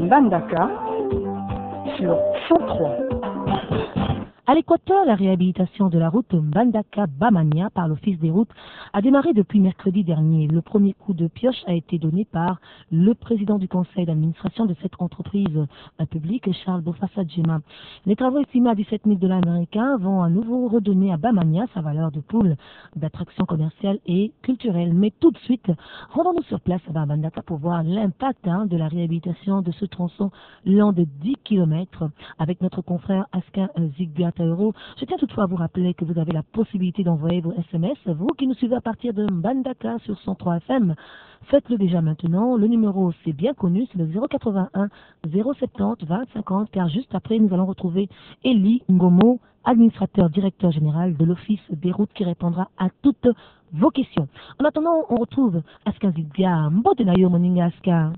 Mbandaka sur 103. À l'Équateur, la réhabilitation de la route Mbandaka-Bamania par l'Office des routes a démarré depuis mercredi dernier. Le premier coup de pioche a été donné par le président du conseil d'administration de cette entreprise publique, Charles Bofassa-Djema. Les travaux estimés à 17 000 $ américains vont à nouveau redonner à Bamania sa valeur de pôle d'attraction commerciale et culturelle. Mais tout de suite, rendons-nous sur place à Mbandaka pour voir l'impact de la réhabilitation de ce tronçon long de 10 km avec notre confrère Askin Zigbia. Je tiens toutefois à vous rappeler que vous avez la possibilité d'envoyer vos SMS, vous qui nous suivez à partir de Mbandaka sur 103 FM. Faites-le déjà maintenant. Le numéro, c'est bien connu, c'est le 081 070 20 50, car juste après, nous allons retrouver Eli Ngomo, administrateur directeur général de l'Office des routes, qui répondra à toutes vos questions. En attendant, on retrouve Askin Zigbia. Mbote na yo moninga Askin.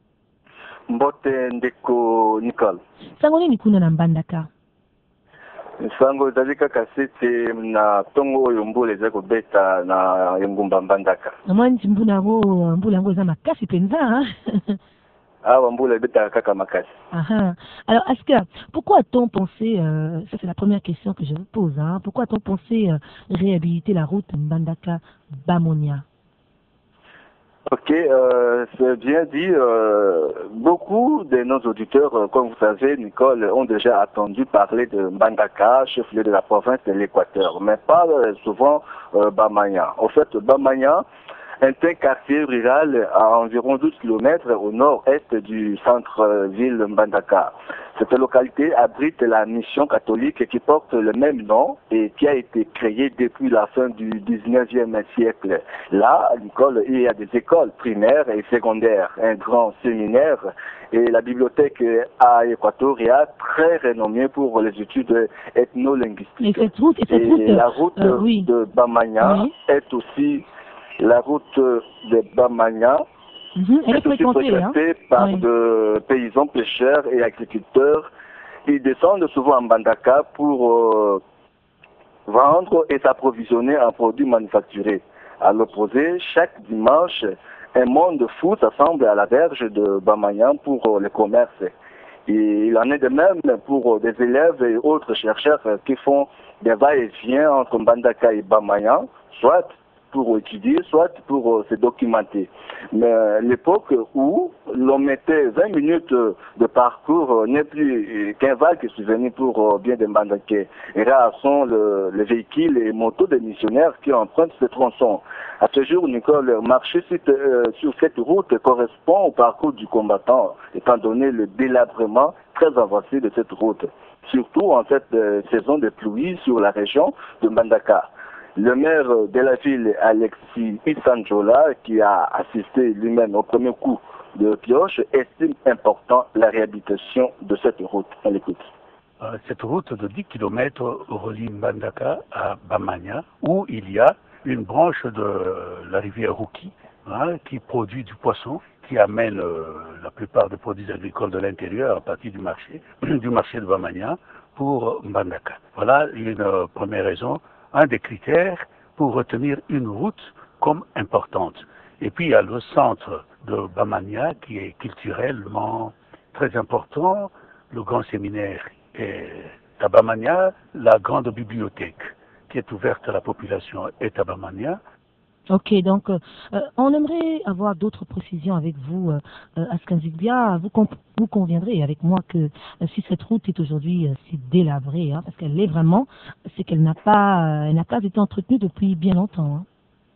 Mbote ndeko Nicole. Sangoni nikuna na Mbandaka. Sango zalika kasete na tongo oyo mbula eza kobeta na engumba Mbandaka. Mwanji mbula ngo za makasi penza. Ah, mbula beta kaka makasi. Alors, Askia, pourquoi a-t-on pensé, ça c'est la première question que je vous pose, pourquoi a-t-on pensé réhabiliter la route Mbandaka-Bamonia? Ok, c'est bien dit. Beaucoup de nos auditeurs, comme vous savez, Nicole, ont déjà attendu parler de Mbandaka, chef-lieu de la province de l'Équateur, mais pas souvent Bamania. En fait, Bamania est un quartier rural à environ 12 km au nord-est du centre-ville Mbandaka. Cette localité abrite la mission catholique qui porte le même nom et qui a été créée depuis la fin du 19e siècle. Là, Nicole, il y a des écoles primaires et secondaires, un grand séminaire et la bibliothèque à Equatoria, très renommée pour les études ethno-linguistiques. La route de Bamania est aussi la route de Bamania. Elle est fréquentée par de paysans pêcheurs et agriculteurs. Ils descendent souvent en Mbandaka pour vendre et s'approvisionner en produits manufacturés. À l'opposé, chaque dimanche, un monde fou s'assemble à la verge de Bamania pour le commerce. Et il en est de même pour des élèves et autres chercheurs qui font des va-et-vient entre Mbandaka et Bamania, soit pour étudier, soit pour se documenter. Mais l'époque où l'on mettait 20 minutes de parcours n'est plus qu'un vague souvenir pour bien des Mbandakais. Et rares sont les véhicules et motos des missionnaires qui empruntent ce tronçon. À ce jour, Nicole, marcher sur cette route correspond au parcours du combattant, étant donné le délabrement très avancé de cette route. Surtout en cette saison de pluie sur la région de Mbandaka. Le maire de la ville, Alexis Isanjola, qui a assisté lui-même au premier coup de pioche, estime important la réhabilitation de cette route. On l'écoute. Cette route de 10 km relie Mbandaka à Bamania, où il y a une branche de la rivière Rouki, qui produit du poisson, qui amène la plupart des produits agricoles de l'intérieur à partir du marché de Bamania pour Mbandaka. Voilà une première raison. Un des critères pour retenir une route comme importante. Et puis il y a le centre de Bamania qui est culturellement très important, le grand séminaire est à Bamania, la grande bibliothèque qui est ouverte à la population est à Bamania. Ok, donc on aimerait avoir d'autres précisions avec vous, Askin Zigbia. Vous conviendrez avec moi que si cette route est aujourd'hui si délabrée, parce qu'elle l'est vraiment, c'est qu'elle n'a pas été entretenue depuis bien longtemps.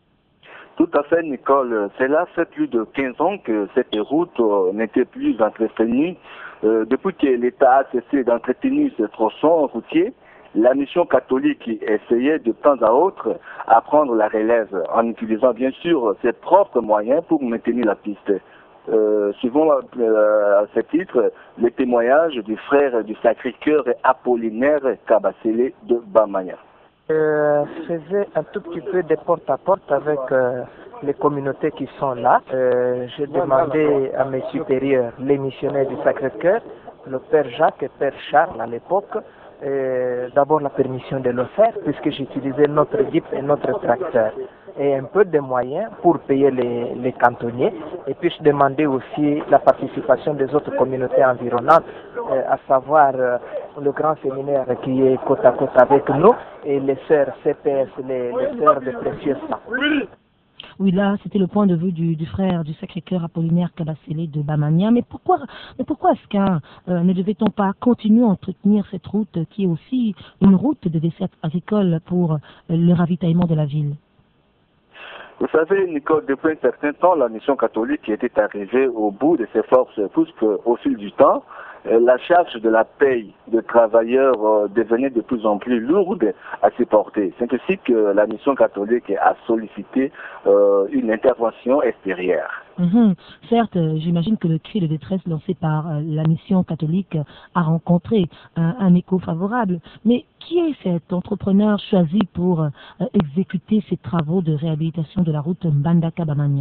Tout à fait, Nicole. Cela fait plus de 15 ans que cette route n'était plus entretenue. Depuis que l'État a cessé d'entretenir ce tronçon routier, la mission catholique essayait de temps à autre à prendre la relève en utilisant bien sûr ses propres moyens pour maintenir la piste. Suivant à ce titre, les témoignages du frère du Sacré-Cœur Apollinaire Kabasele de Bamania. Je faisais un tout petit peu de porte-à-porte avec les communautés qui sont là. J'ai demandé à mes supérieurs, les missionnaires du Sacré-Cœur, le Père Jacques et Père Charles à l'époque, d'abord la permission de le faire puisque j'utilisais notre Jeep et notre tracteur. ait un peu de moyens pour payer les cantonniers et puisse demander aussi la participation des autres communautés environnantes, à savoir le grand séminaire qui est côte à côte avec nous et les sœurs CPS, les sœurs de précieux sang. Oui, là, c'était le point de vue du frère du Sacré-Cœur Apollinaire Kabasele de Bamania. Mais pourquoi Askin ne devait-on pas continuer à entretenir cette route qui est aussi une route de dessert agricole pour le ravitaillement de la ville? Vous savez, Nicole, depuis un certain temps, la mission catholique était arrivée au bout de ses forces, puisque au fil du temps, la charge de la paye des travailleurs devenait de plus en plus lourde à supporter. C'est ainsi que la mission catholique a sollicité une intervention extérieure. Certes, j'imagine que le cri de détresse lancé par la mission catholique a rencontré un écho favorable. Mais qui est cet entrepreneur choisi pour exécuter ces travaux de réhabilitation de la route Mbandaka-Bamania?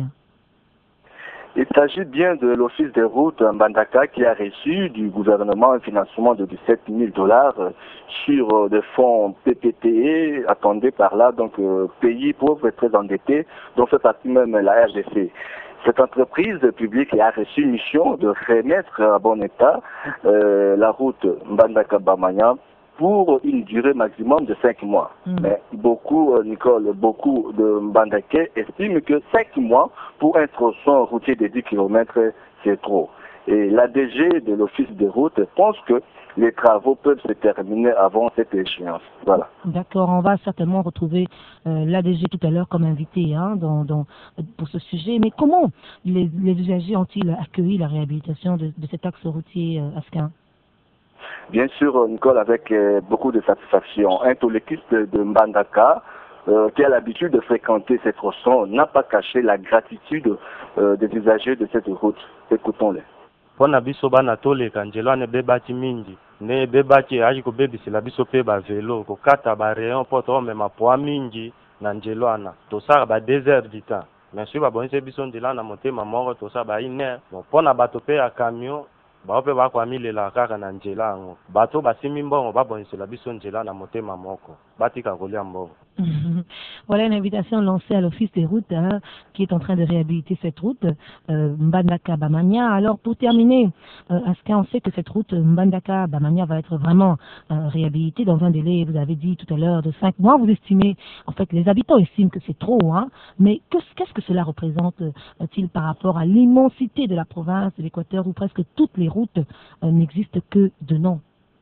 Il s'agit bien de l'Office des routes Mbandaka qui a reçu du gouvernement un financement de 17 000 $ sur des fonds PPTE, attendez par là, donc pays pauvres et très endettés, dont fait partie même la RDC. Cette entreprise publique a reçu une mission de remettre à bon état la route Mbandaka-Bamania pour une durée maximum de 5 mois. Mais beaucoup, Nicole, beaucoup de Mbandakais estiment que 5 mois pour un tronçon routier de 10 km, c'est trop. Et l'ADG de l'Office des routes pense que les travaux peuvent se terminer avant cette échéance. Voilà. D'accord, on va certainement retrouver l'ADG tout à l'heure comme invité pour ce sujet. Mais comment les usagers ont-ils accueilli la réhabilitation de cet axe routier Askin? Bien sûr, Nicole, avec beaucoup de satisfaction. Un toléquiste de Mbandaka, qui a l'habitude de fréquenter ces tronçons, n'a pas caché la gratitude des usagers de cette route. Écoutons-les. Pona biso bana toleka njelo ane bebaki mingi ne bebaki aji ko bebisela biso pe ba velo ko kata ba rayon poto omema poa mingi na njelo ana tosala ba 2 heures du temps mais si ba bonise biso ndila na motema moko tosala ba 1 heure bon pona bato pe ya camion baope bakwamilela kaka na njela yango bato basimi mbongo babonisela biso njela na motema moko batika kolia mbongo. Voilà une invitation lancée à l'Office des routes qui est en train de réhabiliter cette route Mbandaka-Bamania. Alors pour terminer, Askin, on sait que cette route Mbandaka-Bamania va être vraiment réhabilitée dans un délai, vous avez dit tout à l'heure, de 5 mois. Vous estimez, en fait les habitants estiment que c'est trop, mais qu'est-ce que cela représente-t-il par rapport à l'immensité de la province de l'Équateur où presque toutes les routes n'existent que de nom?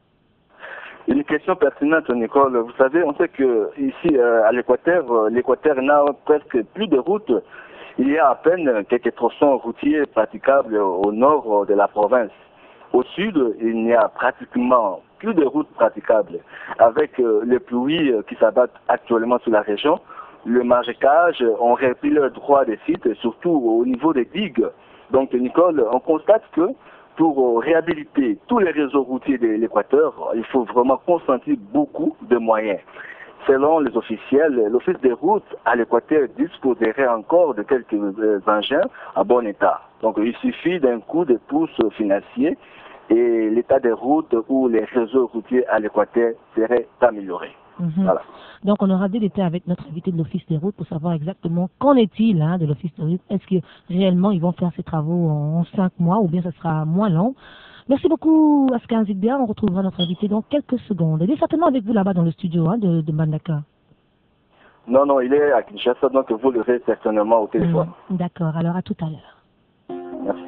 Une question pertinente, Nicole. Vous savez, on sait que ici à l'Équateur, l'Équateur n'a presque plus de routes. Il y a à peine quelques tronçons routiers praticables au nord de la province. Au sud, il n'y a pratiquement plus de routes praticables. Avec les pluies qui s'abattent actuellement sur la région, le marécage ont repris leur droit des sites, surtout au niveau des digues. Donc, Nicole, on constate que pour réhabiliter tous les réseaux routiers de l'Équateur, il faut vraiment concentrer beaucoup de moyens. Selon les officiels, l'Office des routes à l'Équateur disposerait encore de quelques engins en bon état. Donc il suffit d'un coup de pouce financier et l'état des routes ou les réseaux routiers à l'Équateur serait amélioré. Voilà. Donc on aura des détails avec notre invité de l'Office des routes pour savoir exactement qu'en est-il de l'Office des routes. Est-ce que réellement ils vont faire ces travaux en 5 mois ou bien ça sera moins long? Merci beaucoup Askin Zigbia, on retrouvera notre invité dans quelques secondes. Il est certainement avec vous là-bas dans le studio de Mbandaka. Non, il est à Kinshasa, donc vous le verrez certainement au téléphone. D'accord, alors à tout à l'heure. Merci.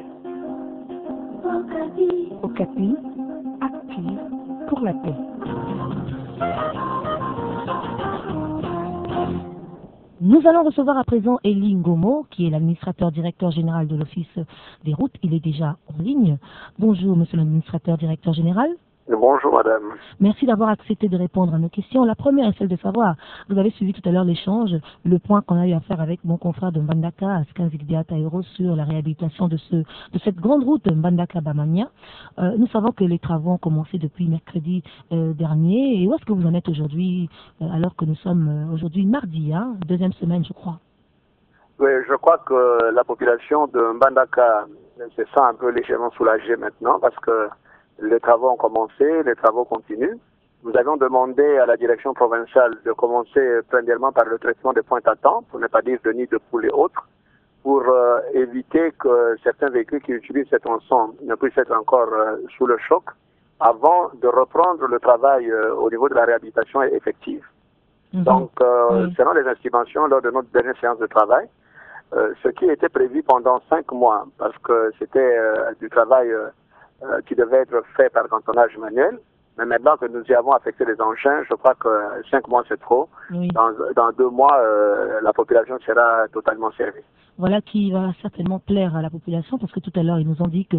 Okapi, active pour la paix. Nous allons recevoir à présent Eli Ngomo, qui est l'administrateur directeur général de l'Office des routes. Il est déjà en ligne. Bonjour, monsieur l'administrateur directeur général. Bonjour, madame. Merci d'avoir accepté de répondre à nos questions. La première est celle de savoir, vous avez suivi tout à l'heure l'échange, le point qu'on a eu à faire avec mon confrère de Mbandaka, Askin Zigbia Taïro, sur la réhabilitation de cette grande route Mbandaka-Bamania. Nous savons que les travaux ont commencé depuis mercredi dernier. Et où est-ce que vous en êtes aujourd'hui, alors que nous sommes aujourd'hui mardi, deuxième semaine, je crois? Oui, je crois que la population de Mbandaka se sent un peu légèrement soulagée maintenant parce que les travaux ont commencé, les travaux continuent. nous avions demandé à la direction provinciale de commencer premièrement par le traitement des pointes à temps, pour ne pas dire de nids de poules et autres, pour éviter que certains véhicules qui utilisent cet ensemble ne puissent être encore sous le choc, avant de reprendre le travail au niveau de la réhabilitation effective. Donc, selon les estimations lors de notre dernière séance de travail, ce qui était prévu pendant 5 mois, parce que c'était du travail qui devait être fait par cantonnage manuel, mais maintenant que nous y avons affecté les engins, je crois que 5 mois c'est trop. Oui. Dans 2 mois, la population sera totalement servie. Voilà qui va certainement plaire à la population, parce que tout à l'heure, ils nous ont dit que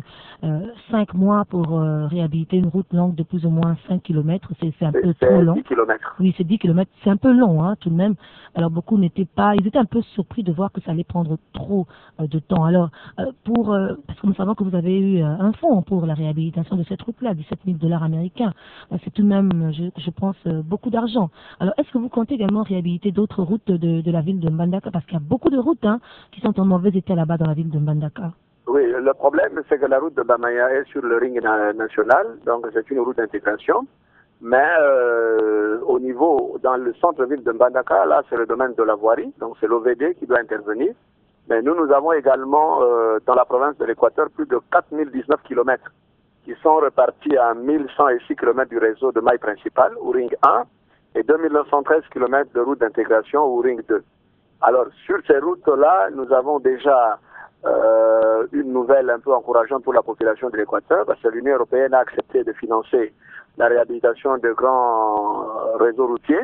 5 mois pour réhabiliter une route longue de plus ou moins 5 km, c'est un peu trop long. 10 km. Oui, c'est 10 km, c'est un peu long, hein, tout de même. Alors beaucoup n'étaient pas, ils étaient un peu surpris de voir que ça allait prendre trop de temps. Alors, parce que nous savons que vous avez eu un fonds pour la réhabilitation de cette route-là, $17 000 américains. C'est tout de même, je pense, beaucoup d'argent. Alors, est-ce que vous comptez également réhabiliter d'autres routes de la ville de Mbandaka? Parce qu'il y a beaucoup de routes qui sont en mauvais état là-bas dans la ville de Mbandaka. Oui, le problème, c'est que la route de Bamanya est sur le ring national, donc c'est une route d'intégration. Mais au niveau, dans le centre-ville de Mbandaka, là, c'est le domaine de la voirie, donc c'est l'OVD qui doit intervenir. Mais nous avons également, dans la province de l'Équateur, plus de 4019 km qui sont repartis à 1106 km du réseau de maille principale, ou ring 1, et 2913 km de route d'intégration, ou ring 2. Alors, sur ces routes-là, nous avons déjà une nouvelle un peu encourageante pour la population de l'Équateur, parce que l'Union européenne a accepté de financer la réhabilitation de grands réseaux routiers.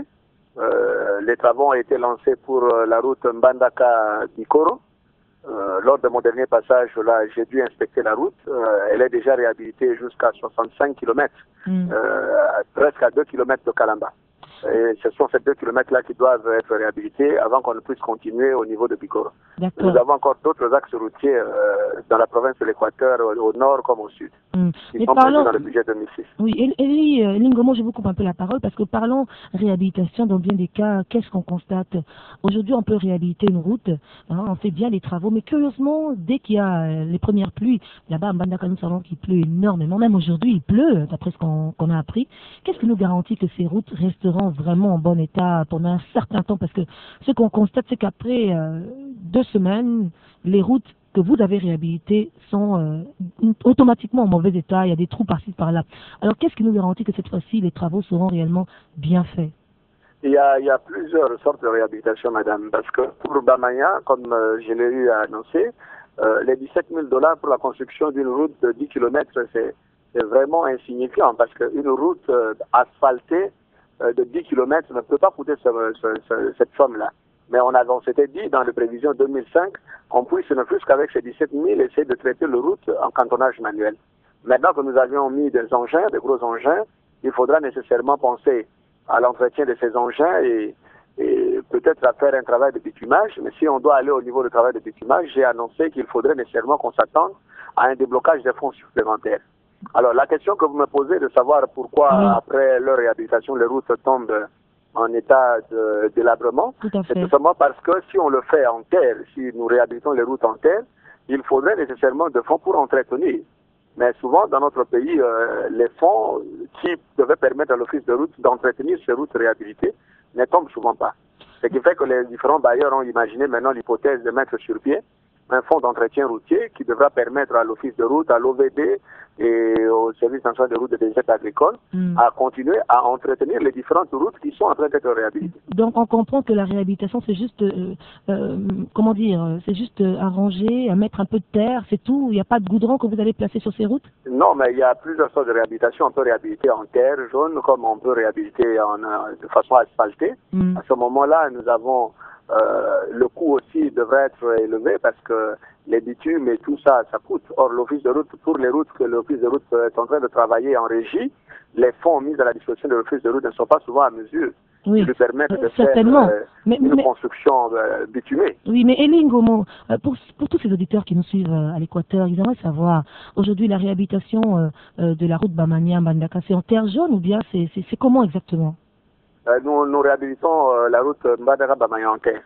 Les travaux ont été lancés pour la route Mbandaka-Bikoro. Lors de mon dernier passage, là, j'ai dû inspecter la route. Elle est déjà réhabilitée jusqu'à 65 km, presque à 2 km de Kalamba. Et ce sont ces 2 km-là qui doivent être réhabilités avant qu'on ne puisse continuer au niveau de Bikoro. Nous avons encore d'autres axes routiers dans la province de l'Équateur, au nord comme au sud, qui sont prévus dans le budget 2006. Oui, Elie Lingomo, je vous coupe un peu la parole parce que parlons réhabilitation dans bien des cas. Qu'est-ce qu'on constate? Aujourd'hui, on peut réhabiliter une route, on fait bien les travaux, mais curieusement, dès qu'il y a les premières pluies, là-bas à Mbandaka, nous savons qu'il pleut énormément. Même aujourd'hui, il pleut, d'après ce qu'on a appris. Qu'est-ce qui nous garantit que ces routes resteront vraiment en bon état pendant un certain temps? Parce que ce qu'on constate, c'est qu'après 2 semaines, les routes que vous avez réhabilitées sont automatiquement en mauvais état. Il y a des trous par-ci, par-là. Alors, qu'est-ce qui nous garantit que cette fois-ci, les travaux seront réellement bien faits? Il y a plusieurs sortes de réhabilitation, madame. Parce que pour Bamanya, comme je l'ai eu à annoncer, les $17 000 pour la construction d'une route de 10 km, c'est vraiment insignifiant. Parce qu'une route asphaltée de 10 km ne peut pas coûter cette somme-là. Mais on s'était dit dans les prévisions 2005 qu'on puisse, ne plus qu'avec ces 17 000, essayer de traiter la route en cantonnage manuel. Maintenant que nous avions mis des engins, des gros engins, il faudra nécessairement penser à l'entretien de ces engins et peut-être à faire un travail de bitumage. Mais si on doit aller au niveau du travail de bitumage, j'ai annoncé qu'il faudrait nécessairement qu'on s'attende à un déblocage des fonds supplémentaires. Alors, la question que vous me posez de savoir pourquoi, après leur réhabilitation, les routes tombent en état de délabrement, c'est tout simplement parce que si on le fait en terre, si nous réhabilitons les routes en terre, il faudrait nécessairement des fonds pour entretenir. Mais souvent, dans notre pays, les fonds qui devaient permettre à l'office de route d'entretenir ces routes réhabilitées ne tombent souvent pas. Ce qui fait que les différents bailleurs ont imaginé maintenant l'hypothèse de mettre sur pied un fonds d'entretien routier qui devra permettre à l'office de route, à l'OVD et au service national de route de désert agricole à continuer à entretenir les différentes routes qui sont en train d'être réhabilitées. Donc on comprend que la réhabilitation c'est juste, comment dire, c'est juste arranger, mettre un peu de terre, c'est tout? Il n'y a pas de goudron que vous allez placer sur ces routes? Non, mais il y a plusieurs sortes de réhabilitation. On peut réhabiliter en terre jaune comme on peut réhabiliter de façon asphaltée. À ce moment-là, nous avons le coût aussi devrait être élevé parce que les bitumes et tout ça, ça coûte. Or, l'office de route, pour les routes que l'office de route est en train de travailler en régie, les fonds mis à la disposition de l'office de route ne sont pas souvent à mesure de lui permettre de faire une construction bitumée. Oui, mais Elie Ngomo, pour tous ces auditeurs qui nous suivent à l'Équateur, ils aimeraient savoir, aujourd'hui, la réhabilitation de la route Bamanya-Mbandaka, c'est en terre jaune ou bien c'est comment exactement? Nous réhabilitons la route Mbandaka-Bamanya en terre.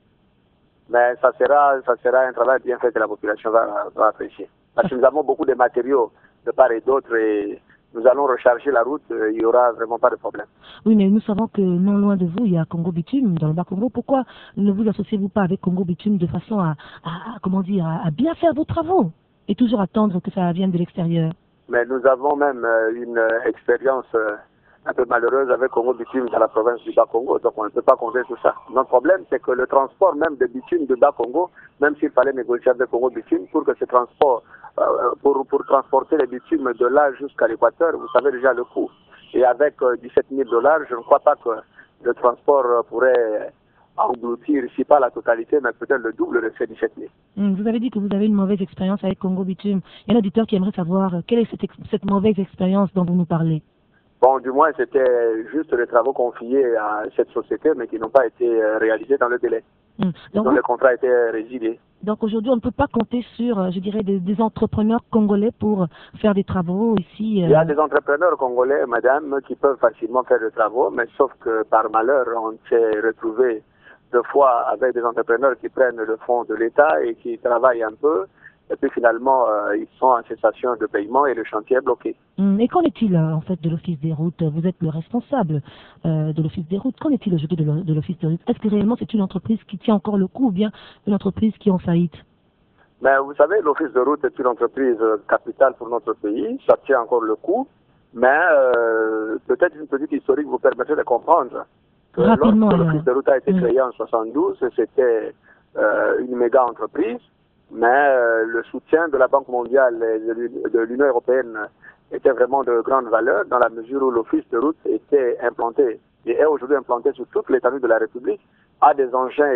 Mais ça sera un travail bien fait que la population va apprécier. Parce que nous avons beaucoup de matériaux de part et d'autre et nous allons recharger la route, il n'y aura vraiment pas de problème. Oui, mais nous savons que non loin de vous, il y a Congo Bitume, dans le Bas-Congo. Pourquoi ne vous associez-vous pas avec Congo Bitume de façon comment dire, à bien faire vos travaux et toujours attendre que ça vienne de l'extérieur? Mais nous avons même une expérience un peu malheureuse avec Congo Bitume dans la province du Bas-Congo, donc on ne peut pas compter sur ça. Notre problème, c'est que le transport même de bitume du Bas-Congo, même s'il fallait négocier avec Congo Bitume pour que ce transport, pour transporter les bitumes de là jusqu'à l'équateur, vous savez déjà le coût. Et avec 17 000 $, je ne crois pas que le transport pourrait engloutir, si pas la totalité, mais peut-être le double de ces 17 000. Vous avez dit que vous avez une mauvaise expérience avec Congo Bitume. Il y a un auditeur qui aimerait savoir quelle est cette mauvaise expérience dont vous nous parlez. Bon, du moins, c'était juste les travaux confiés à cette société, mais qui n'ont pas été réalisés dans le délai. Donc le contrat a été résilié. Donc aujourd'hui, on ne peut pas compter sur, je dirais, des entrepreneurs congolais pour faire des travaux ici. Il y a des entrepreneurs congolais, madame, qui peuvent facilement faire des travaux, mais sauf que par malheur, on s'est retrouvé deux fois avec des entrepreneurs qui prennent le fonds de l'État et qui travaillent un peu. Et puis finalement, ils sont en cessation de paiement et le chantier est bloqué. Et qu'en est-il en fait de l'Office des routes? Vous êtes le responsable de l'Office des routes. Qu'en est-il aujourd'hui de l'Office des routes? Est-ce que réellement c'est une entreprise qui tient encore le coup ou bien une entreprise qui est en faillite? Mais vous savez, l'Office de route est une entreprise capitale pour notre pays. Ça tient encore le coup. Mais peut-être une petite historique vous permettrait de comprendre que rapidement, lorsque l'Office de route a été créé en 72, c'était une méga entreprise. Mais le soutien de la Banque mondiale et de l'Union européenne était vraiment de grande valeur dans la mesure où l'Office de route était implanté et est aujourd'hui implanté sur toute l'étendue de la République, a des engins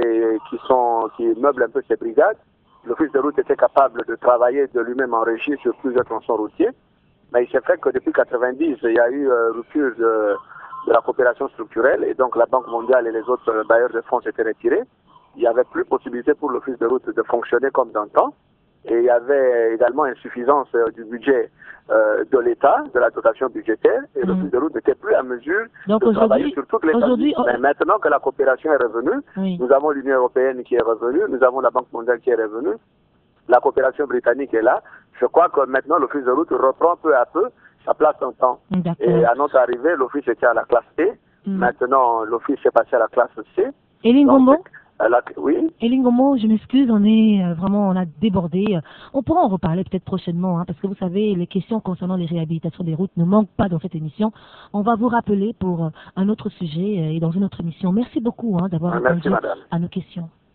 qui meublent un peu ses brigades. L'Office de route était capable de travailler de lui-même en régie sur plusieurs tronçons routiers. Mais il s'est fait que depuis 90, il y a eu rupture de la coopération structurelle et donc la Banque mondiale et les autres bailleurs de fonds s'étaient retirés. Il n'y avait plus possibilité pour l'Office de route de fonctionner comme dans le temps. Et il y avait également insuffisance du budget de l'État, de la dotation budgétaire. Et l'Office de route n'était plus à mesure de travailler sur toute l'étendue. Mais maintenant que la coopération est revenue, nous avons l'Union européenne qui est revenue, nous avons la Banque mondiale qui est revenue, la coopération britannique est là. Je crois que maintenant l'Office de route reprend peu à peu sa place en temps. Et à notre arrivée, l'Office était à la classe E. Maintenant, l'Office est passé à la classe C. Et Lingombo? Oui. Et Lingombo, je m'excuse, on a débordé. On pourra en reparler peut-être prochainement, parce que vous savez, les questions concernant les réhabilitations des routes ne manquent pas dans cette émission. On va vous rappeler pour un autre sujet et dans une autre émission. Merci beaucoup d'avoir répondu à nos questions.